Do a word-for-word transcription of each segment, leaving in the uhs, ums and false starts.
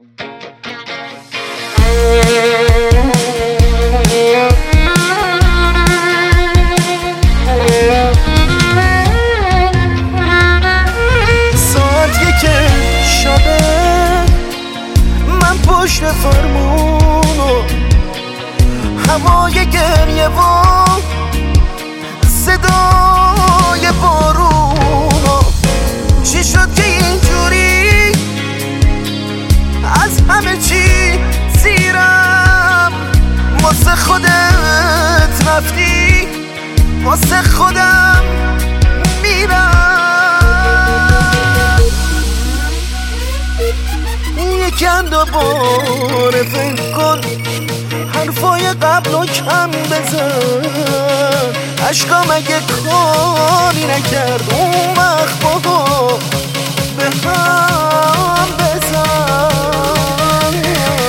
پشت فرمونو هوای گریه و صدای بارونو چی شد که اینجوری از همه چی زیرم واسه خودت رفتی واسه خودم میرم یکم دوباره فکر کن حرفای قبلو کم بزن عشقا مگه کاری نکرد اون وقت بابا به هم بزن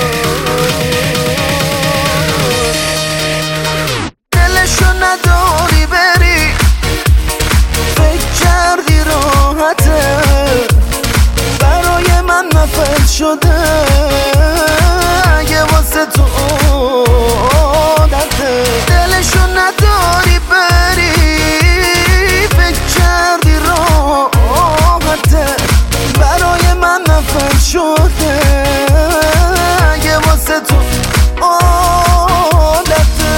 دلشو نداری بری فکر کردی راحته برای من نفل شده اگه واسه تو عادته دلشو نداری بری فکر کردی راحته برای من نفل شده اگه واسه تو عادته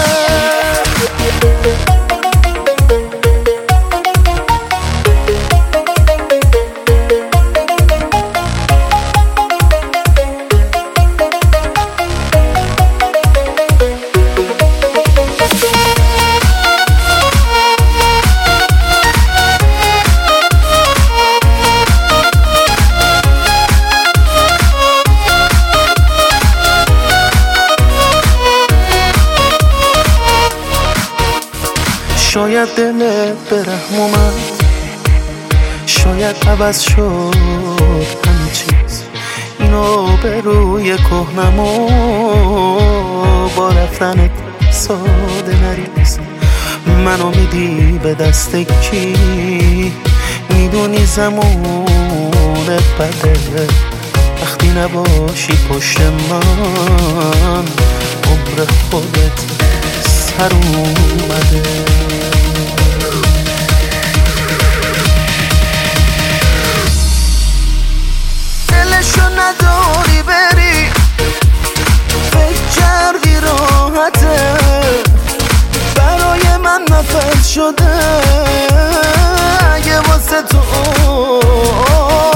شاید دلت به رحم اومد شاید عوض شد همه چیز اینو به روی کهنمو با رفتنت ساده نریز منو میدی به دست کی میدونی زمونت بده وقتی نباشی پشت من عمر خودت سر اومده دلشو نداری بری فکر کردی راحته برای من نفل شده اگه واسه تو